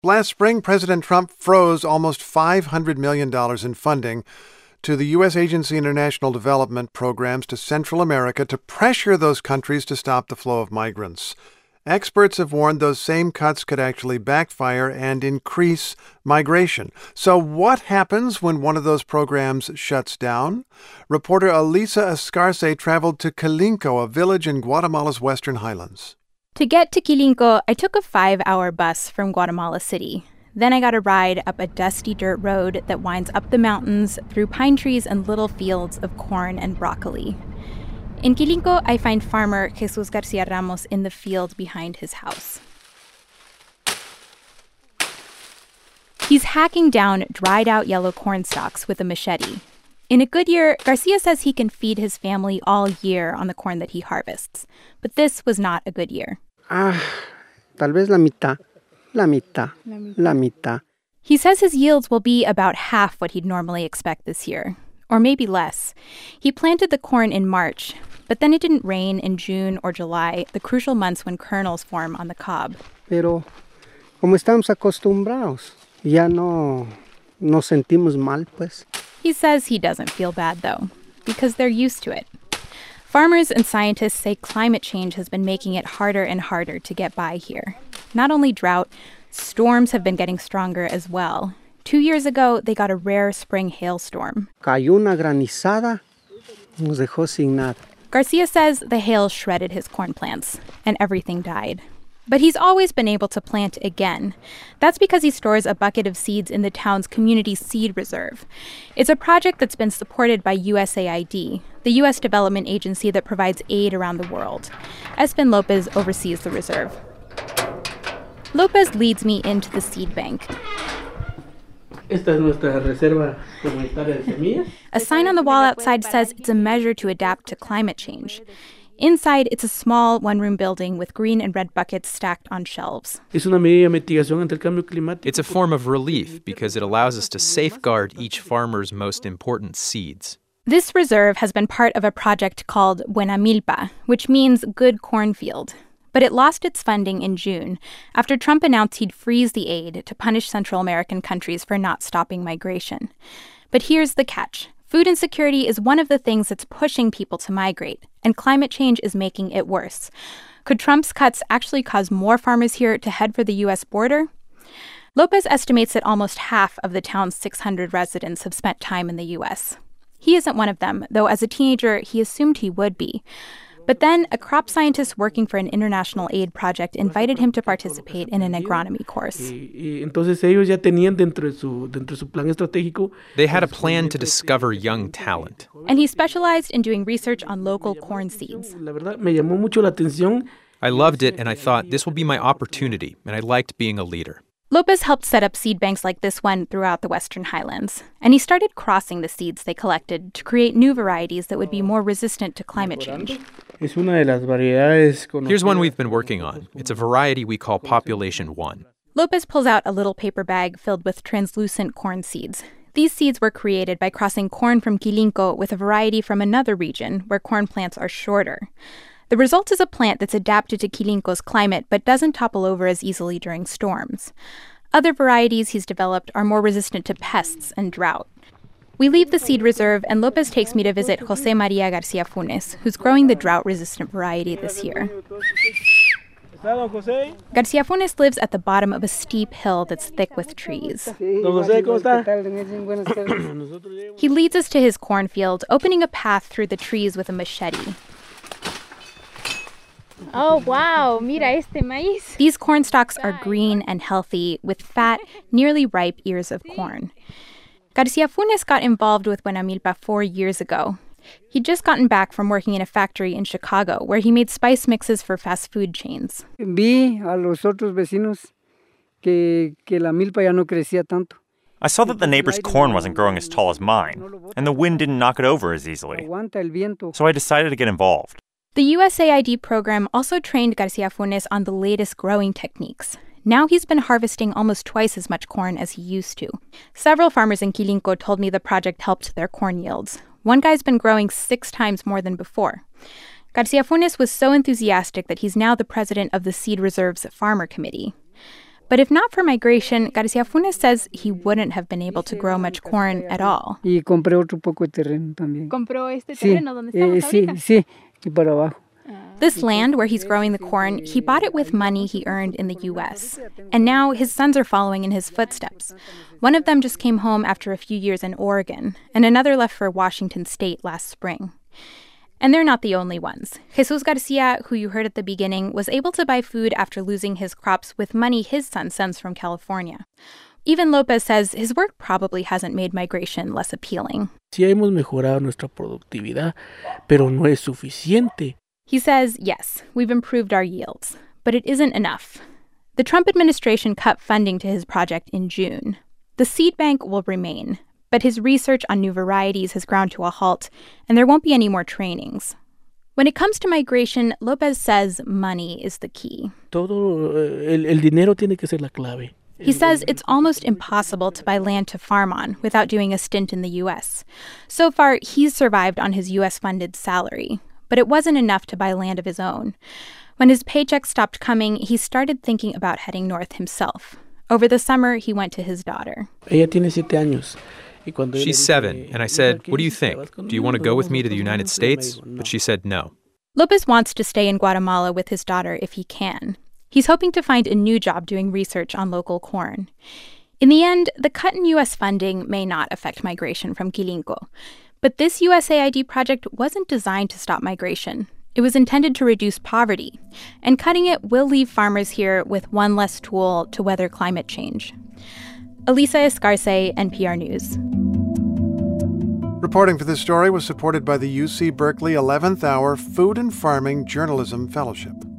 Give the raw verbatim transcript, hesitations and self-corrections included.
Last spring, President Trump froze almost five hundred million dollars in funding to the U S Agency for International Development programs to Central America to pressure those countries to stop the flow of migrants. Experts have warned those same cuts could actually backfire and increase migration. So what happens when one of those programs shuts down? Reporter Elisa Escarce traveled to Quilinco, a village in Guatemala's western highlands. To get to Quilinco, I took a five-hour bus from Guatemala City. Then I got a ride up a dusty dirt road that winds up the mountains through pine trees and little fields of corn and broccoli. In Quilinco, I find farmer Jesus Garcia Ramos in the field behind his house. He's hacking down dried-out yellow corn stalks with a machete. In a good year, Garcia says he can feed his family all year on the corn that he harvests. But this was not a good year. Ah, tal vez la mitad. La mitad. La mitad. He says his yields will be about half what he'd normally expect this year, or maybe less. He planted the corn in March, but then it didn't rain in June or July, the crucial months when kernels form on the cob. Pero, como estamos acostumbrados, ya no nos sentimos mal, pues. He says he doesn't feel bad, though, because they're used to it. Farmers and scientists say climate change has been making it harder and harder to get by here. Not only drought, storms have been getting stronger as well. Two years ago, they got a rare spring hailstorm. Cayó una granizada, nos dejó sin nada. Garcia says the hail shredded his corn plants, and everything died. But he's always been able to plant again. That's because he stores a bucket of seeds in the town's community seed reserve. It's a project that's been supported by U S A I D, the U S development agency that provides aid around the world. Espen Lopez oversees the reserve. Lopez leads me into the seed bank. Esta es nuestra reserva comunitaria de semillas. A sign on the wall outside says it's a measure to adapt to climate change. Inside, it's a small one-room building with green and red buckets stacked on shelves. It's a form of relief because it allows us to safeguard each farmer's most important seeds. This reserve has been part of a project called Buena Milpa, which means good cornfield. But it lost its funding in June after Trump announced he'd freeze the aid to punish Central American countries for not stopping migration. But here's the catch. Food insecurity is one of the things that's pushing people to migrate, and climate change is making it worse. Could Trump's cuts actually cause more farmers here to head for the U S border? Lopez estimates that almost half of the town's six hundred residents have spent time in the U S. He isn't one of them, though as a teenager, he assumed he would be. But then a crop scientist working for an international aid project invited him to participate in an agronomy course. They had a plan to discover young talent. And he specialized in doing research on local corn seeds. I loved it, and I thought, this will be my opportunity, and I liked being a leader. Lopez helped set up seed banks like this one throughout the Western Highlands, and he started crossing the seeds they collected to create new varieties that would be more resistant to climate change. Here's one we've been working on. It's a variety we call Population One. Lopez pulls out a little paper bag filled with translucent corn seeds. These seeds were created by crossing corn from Quilinco with a variety from another region where corn plants are shorter. The result is a plant that's adapted to Quilinco's climate but doesn't topple over as easily during storms. Other varieties he's developed are more resistant to pests and drought. We leave the seed reserve, and Lopez takes me to visit Jose Maria Garcia Funes, who's growing the drought-resistant variety this year. Garcia Funes lives at the bottom of a steep hill that's thick with trees. He leads us to his cornfield, opening a path through the trees with a machete. Oh, wow, mira este maíz. These corn stalks are green and healthy, with fat, nearly ripe ears of corn. Garcia Funes got involved with Buena Milpa four years ago. He'd just gotten back from working in a factory in Chicago, where he made spice mixes for fast food chains. Vi a los otros vecinos que, que la milpa ya no crecía tanto. I saw that the neighbor's corn wasn't growing as tall as mine, and the wind didn't knock it over as easily. So I decided to get involved. The U S A I D program also trained Garcia Funes on the latest growing techniques. Now he's been harvesting almost twice as much corn as he used to. Several farmers in Quilinco told me the project helped their corn yields. One guy's been growing six times more than before. Garcia Funes was so enthusiastic that he's now the president of the Seed Reserve's Farmer Committee. But if not for migration, Garcia Funes says he wouldn't have been able to grow much corn at all. Y compré otro poco de terreno también. ¿Compró este terreno donde estamos ahorita? Sí, sí, y para abajo. This land where he's growing the corn, he bought it with money he earned in the U S. And now his sons are following in his footsteps. One of them just came home after a few years in Oregon, and another left for Washington State last spring. And they're not the only ones. Jesus Garcia, who you heard at the beginning, was able to buy food after losing his crops with money his son sends from California. Even Lopez says his work probably hasn't made migration less appealing. Sí hemos mejorado nuestra productividad, pero no es suficiente. He says, yes, we've improved our yields, but it isn't enough. The Trump administration cut funding to his project in June. The seed bank will remain, but his research on new varieties has ground to a halt, and there won't be any more trainings. When it comes to migration, Lopez says money is the key. Todo el, el dinero tiene que ser la clave. He says it's almost impossible to buy land to farm on without doing a stint in the U S. So far, he's survived on his U S-funded salary, but it wasn't enough to buy land of his own. When his paycheck stopped coming, he started thinking about heading north himself. Over the summer, he went to his daughter. Ella tiene siete años. She's seven, and I said, what do you think? Do you want to go with me to the United States? But she said no. Lopez wants to stay in Guatemala with his daughter if he can. He's hoping to find a new job doing research on local corn. In the end, the cut in U S funding may not affect migration from Quilinco. But this U S A I D project wasn't designed to stop migration. It was intended to reduce poverty. And cutting it will leave farmers here with one less tool to weather climate change. Elisa Escarce, N P R News. Reporting for this story was supported by the U C Berkeley eleventh Hour Food and Farming Journalism Fellowship.